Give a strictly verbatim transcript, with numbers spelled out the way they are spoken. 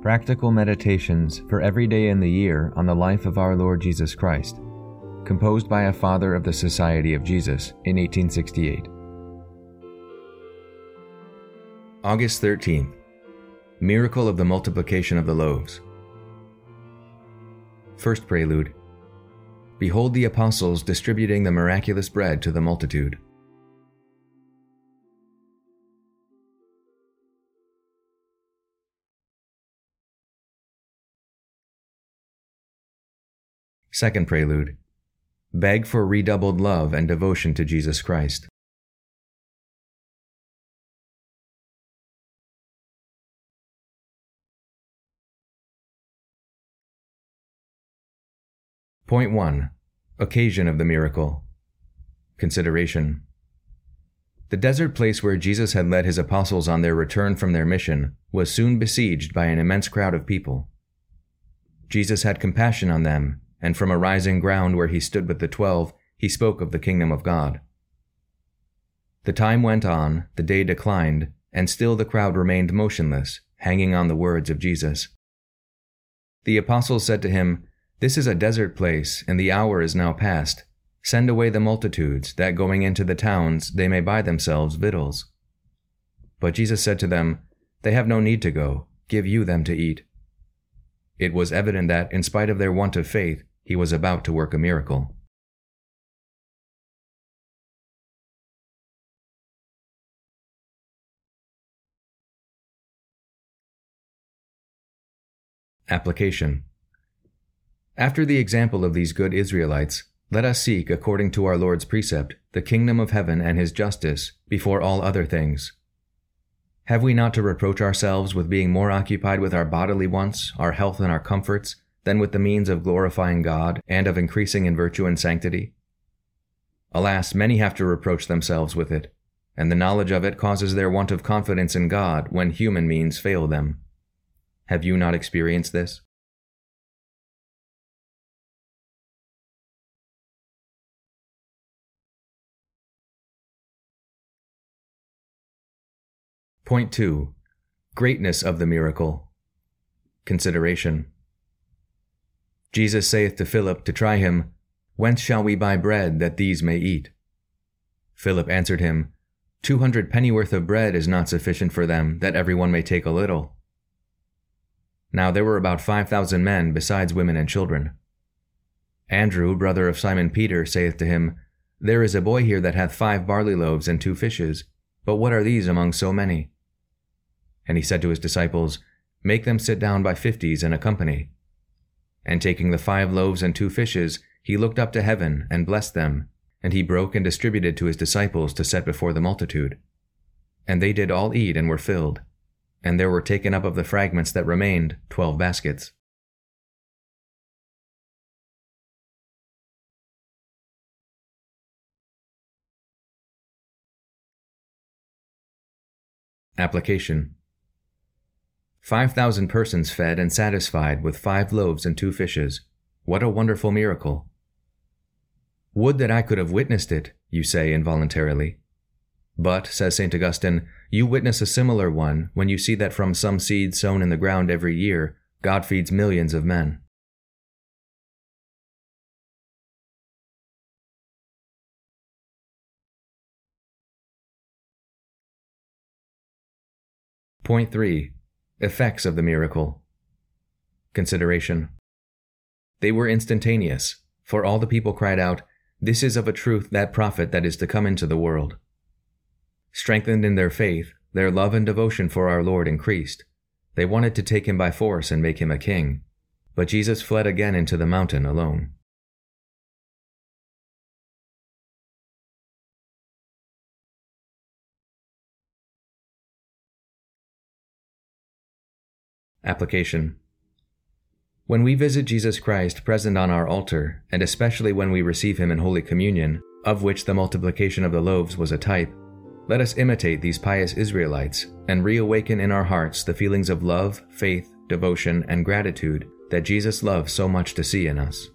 Practical Meditations for Every Day in the Year on the Life of Our Lord Jesus Christ, composed by a Father of the Society of Jesus in eighteen sixty-eight. August thirteenth. Miracle of the Multiplication of the Loaves. First Prelude. Behold the apostles distributing the miraculous bread to the multitude. Second Prelude. Beg for redoubled love and devotion to Jesus Christ. Point one. Occasion of the miracle. Consideration. The desert place where Jesus had led his apostles on their return from their mission was soon besieged by an immense crowd of people. Jesus had compassion on them, and from a rising ground where he stood with the twelve, he spoke of the kingdom of God. The time went on, the day declined, and still the crowd remained motionless, hanging on the words of Jesus. The apostles said to him, "This is a desert place, and the hour is now past. Send away the multitudes, that going into the towns they may buy themselves victuals." But Jesus said to them, "They have no need to go. Give you them to eat." It was evident that, in spite of their want of faith, he was about to work a miracle. Application. After the example of these good Israelites, let us seek, according to our Lord's precept, the kingdom of heaven and his justice before all other things. Have we not to reproach ourselves with being more occupied with our bodily wants, our health and our comforts, than with the means of glorifying God and of increasing in virtue and sanctity? Alas, many have to reproach themselves with it, and the knowledge of it causes their want of confidence in God when human means fail them. Have you not experienced this? Point two. Greatness of the miracle. Consideration. Jesus saith to Philip to try him, "Whence shall we buy bread that these may eat?" Philip answered him, Two hundred pennyworth of bread is not sufficient for them, that every one may take a little." Now there were about five thousand men, besides women and children. Andrew, brother of Simon Peter, saith to him, "There is a boy here that hath five barley loaves and two fishes, but what are these among so many?" And he said to his disciples, "Make them sit down by fifties in a company." And taking the five loaves and two fishes, he looked up to heaven and blessed them, and he broke and distributed to his disciples to set before the multitude. And they did all eat and were filled, and there were taken up of the fragments that remained twelve baskets. Application. Five thousand persons fed and satisfied with five loaves and two fishes. What a wonderful miracle! Would that I could have witnessed it, you say involuntarily. But, says Saint Augustine, you witness a similar one when you see that from some seed sown in the ground every year, God feeds millions of men. Point three. Effects of the miracle. Consideration. They were instantaneous, for all the people cried out, "This is of a truth that prophet that is to come into the world." Strengthened in their faith, their love and devotion for our Lord increased. They wanted to take him by force and make him a king, but Jesus fled again into the mountain alone. Application. When we visit Jesus Christ present on our altar, and especially when we receive him in Holy Communion, of which the multiplication of the loaves was a type, let us imitate these pious Israelites and reawaken in our hearts the feelings of love, faith, devotion, and gratitude that Jesus loves so much to see in us.